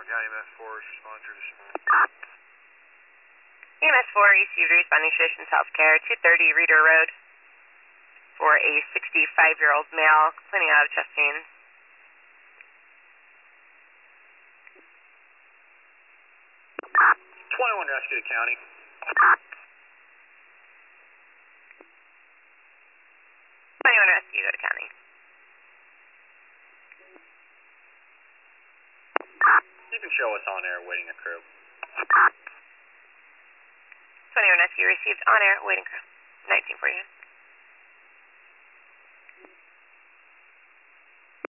County EMS 4 is responding to this. EMS 4 received responding Traditions Healthcare, 230 Reader Road, for a 65-year-old male complaining out of chest pains. Rescue to County. 21 Rescue, go to County. You can show us on air, waiting a crew. 21 Rescue received on air, waiting crew. 19 for you.